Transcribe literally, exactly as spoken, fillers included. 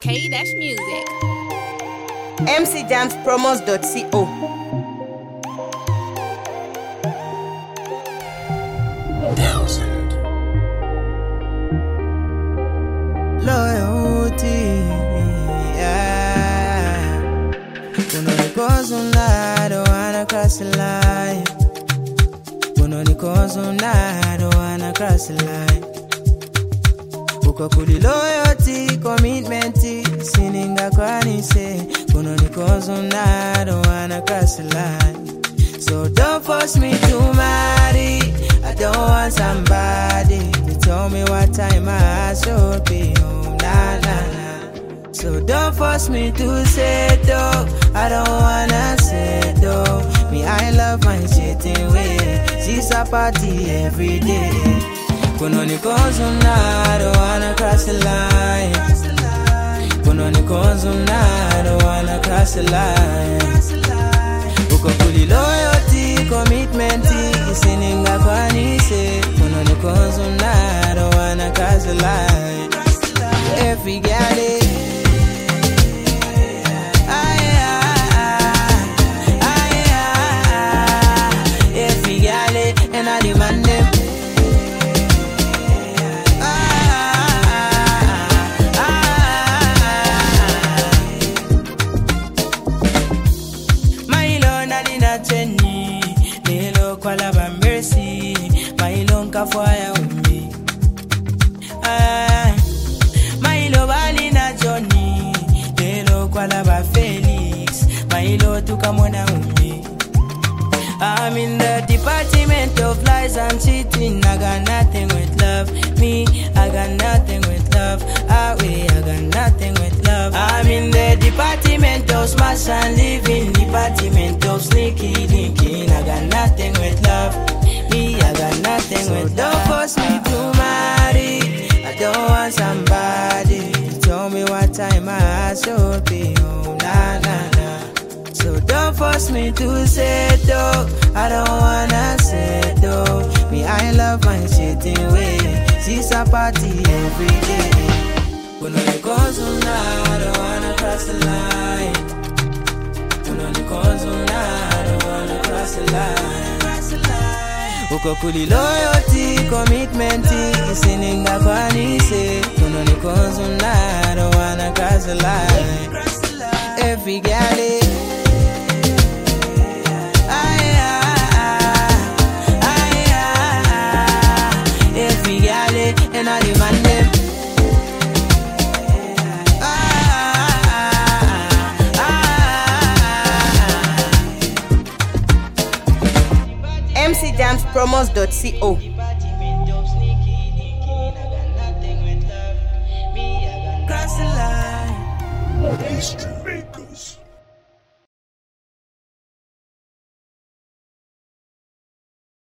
K-Music. M C Jams Promos dot co. Thousand. Loyalty, yeah. Unonikozuna, I don't wanna cross the line. Unonikozuna, I don't wanna cross the line. Ukakuli loyalty, commitment, sininga kwani se. Unonikozuna, I don't wanna cross the line. So don't force me to marry. I don't want somebody to tell me what time I should be home. Nah, nah, nah. So don't force me to settle. I don't wanna settle. Me, I love my sitting way. She's a party every day. Kunoni konzuna, I don't wanna cross the line. Kunoni konzuna, I don't wanna cross the line. Ukakuli loyalty, commitment, isininga kwani se. Kunoni konzuna, I don't wanna cross the line. Every girl, every girl, and I demand them. Fire with me. Ah, my love Alina Johnny, Lelo Qualaba Felix, my love to come on with me. I'm in the department of lies and cheating. I got nothing with love. Me, I got nothing with love. Ah, we, I got nothing with love. I'm in the department of smash and living, department of sneaky linking. I got nothing with love. Me, I got nothing so with love. Don't force me to marry. I don't want somebody to tell me what time I should be home. Nah, nah, nah. So don't force me to settle. I don't wanna settle. Me, I love my sitting way. She's a party every day. When it goes on now, I don't wanna cross the line. When it goes on now, I don't wanna cross the line. Ukakuli loyalty, commitment, isininga kwani se. Kunoni konzuna, I don't wanna cross the line. Every girl, every girl, and I demand them. M C Jams Promos dot co.